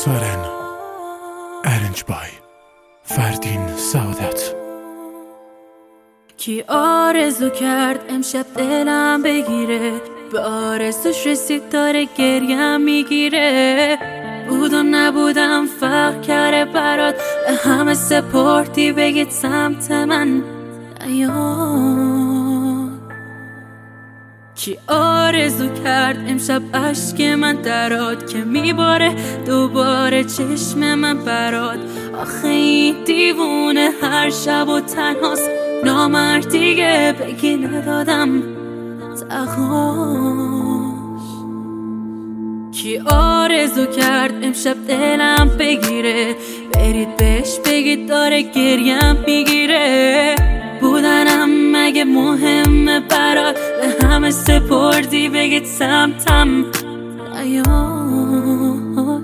سارن ارنج بای فردین سعادت. کی آرزو کرد امشب دلم بگیره، به آرزوش رسید داره گریم میگیره. بود و نبودم فرق کرده برات، به همه سپردی بگید سمت من نیاد. کی آرزو کرد امشب اشک من درات، که میباره دوباره چشم من برات. آخه این دیوونه هر شب و تنهاست، نامرد دیگه بگی ندادم تقاش. کی آرزو کرد امشب دلم بگیره، برید بهش بگید داره گریم میگیره. بودنم مگه مهمه برات، به همه سپردی بگید سمتم نیاد.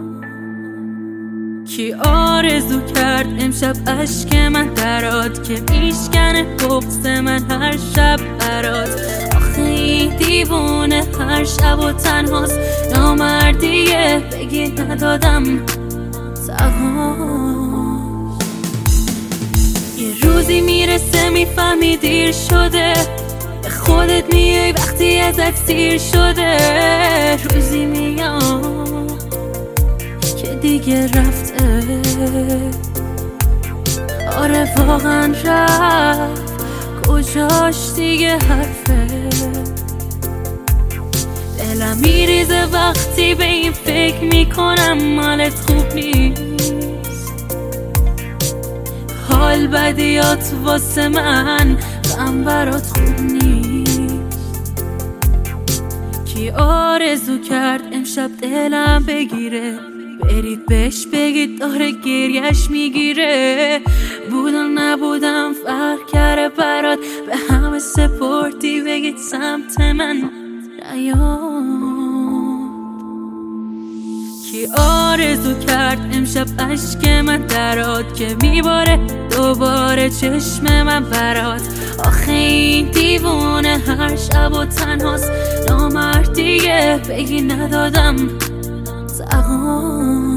کی آرزو کرد امشب اشک من درات، که میشکنه بغض من هر شب برات. آخه این دیوونه هر شب و تنهاست، نامردیه بگی ندادم تقاش. یه روزی میرسه میفهمی دیر شده، به خودت میای وقتی ازت سیر شده. روزی میاد که دیگه رفته، آره واقعا رفت، کجاش دیگه حرفه. دلم میریزه وقتی به این فکر میکنم حالت خوب نیست. حال بدیات واسه من، غم برات خوب نیست. کی آرزو کرد امشب دلم بگیره، برید بهش بگید داره گریش میگیره. بودم نبودم فرق کرده برات، به همه سپردی بگید سمت من نیاد. کی آرزو کرد امشب اشک من درات، که میباره دوباره چشم من برات. آخه این دیوونه هر شب و تنهاست، نامرد دیگه بگی ندادم تقاش.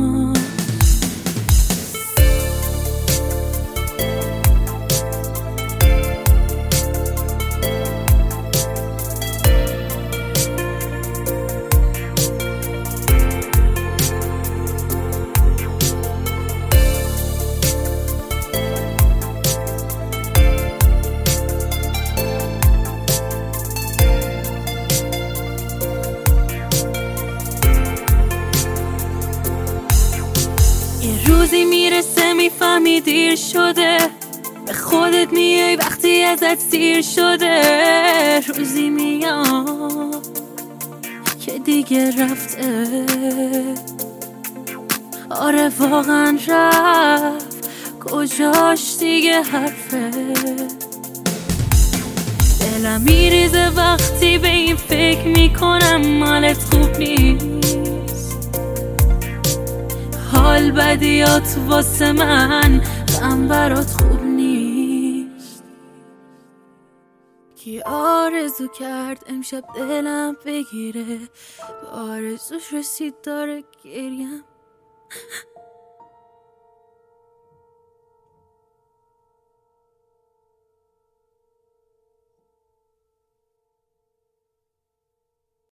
روزی میرسه میفهمی دیر شده، به خودت میای وقتی ازت سیر شده. روزی میاد که دیگه رفته، آره واقعا رفت، کجاش دیگه حرفه. دلم میریزه وقتی به این فکر میکنم حالت خوب نیست. حال بدیات واسه من، غم برات خوب نیست. کی آرزو کرد امشب دلم بگیره، به آرزوش رسید داره گریم